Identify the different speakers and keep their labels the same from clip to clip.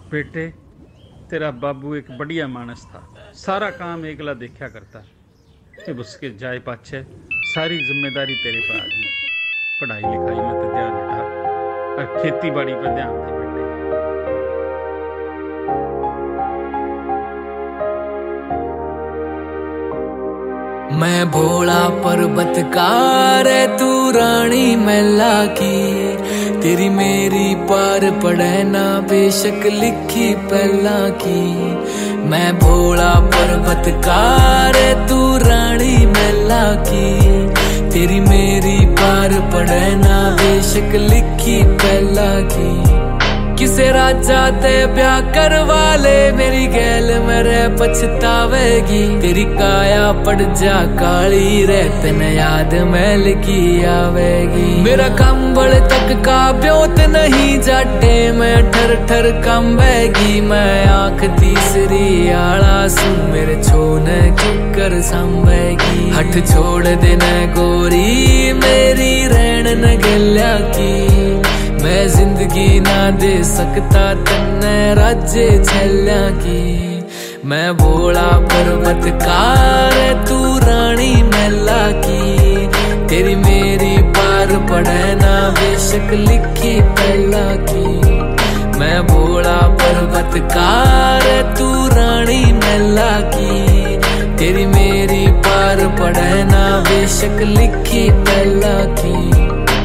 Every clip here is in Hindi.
Speaker 1: बेटे, तेरा बाबू एक बढ़िया मानस था। सारा काम एकला देखा करता। अब उसके जाए पाछे सारी जिम्मेदारी तेरे पर आ गई। पढ़ाई लिखाई में तो ध्यान हटा और खेती बाड़ी पर ध्यान दे बेटे।
Speaker 2: मैं भोला पर्वतकार है, तू रानी मैला की। तेरी मेरी पार पड़े ना बेशक लिखी पहला की। मैं भोला पर्वतकार है, तू रानी मैला की। तेरी मेरी पार पड़े ना बेशक लिखी पहला की। किसे राजा ते ब्याह करवा ले, मेरी गैल मेरे पछतावेगी। तेरी काया पड़ जा काली रे, तन याद मैल की आवेगी। मेरा कंबल तक का ब्योत नहीं जाटे, मैं ठर ठर कंबेगी। मैं आंख तीसरी आला सू, मेरे छोने किकर संभेगी। हट छोड़ देना गोरी मेरी रैन न गल्या की। मैं जिंदगी ना दे सकता तन्ने राज्य छल्या की। मैं भोला पर्वतकार है, तू रानी मैला की। तेरी मेरी पार पड़े ना बेशक लिखी पहला की। मैं भोला पर्वतकार है, तू रानी मैला की। तेरी मेरी पार पड़े ना बेशक लिखी पहला की।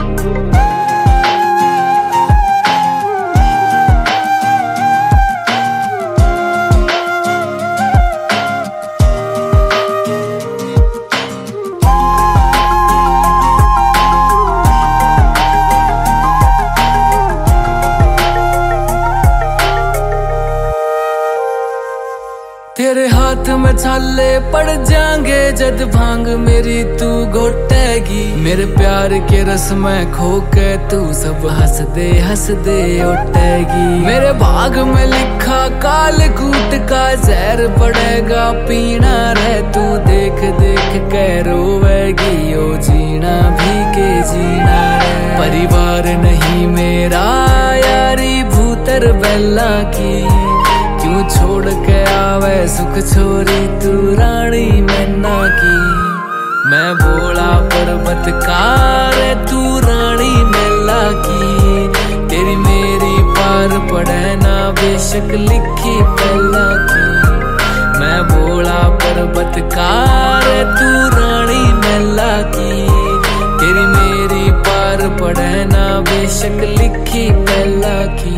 Speaker 2: तेरे हाथ में छाले पड़ जाएंगे जद भांग मेरी तू घोटेगी। मेरे प्यार के रस में खो के तू सब हंस दे उठेगी। मेरे भाग में लिखा काल कूट का जहर पड़ेगा पीना रे। तू देख देख के रोवेगी, ओ जीना भी के जीना रे। परिवार नहीं मेरा यारी भूतर बेला की। क्यों छोड़ के आवे सुख छोरी तू रानी मैना की। मैं भोला पर्वतकार है, तू रानी मैला की। तेरी मेरी पार पड़े ना बेशक लिखी पहला की। मैं भोला पर्वतकार है, तू रानी मैला की। तेरी मेरी पार पड़े ना बेशक लिखी पहला की।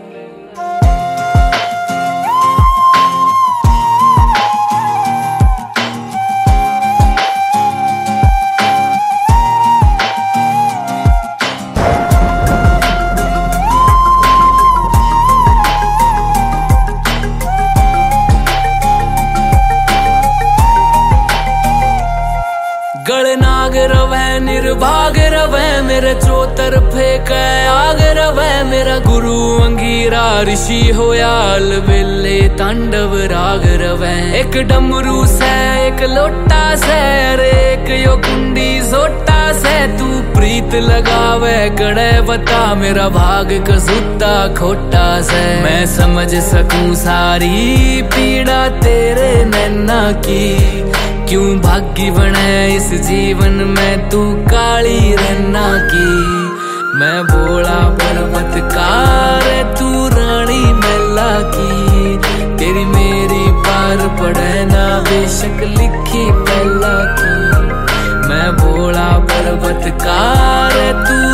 Speaker 2: गणनाग रवै निर्भाग रवै, मेरे चौतर फेंके आग रवै। मेरा गुरु अंगीरा ऋषि होया अलबेले तांडव राग रवै। एक डमरू से एक लोटा से, अरे एक यो कुंडी सोटा से। तू प्रीत लगावे गड़े बता, मेरा भाग कसूता खोटा से। मैं समझ सकूं सारी पीड़ा तेरे नैना की। क्यों भाग्य बने इस जीवन में तू काली रन्ना की। मैं भोला पर्वतकार है, तू रानी मैला की। तेरी मेरी पार पड़े ना बेशक लिखी पहला की। मैं भोला पर्वतकार है, तू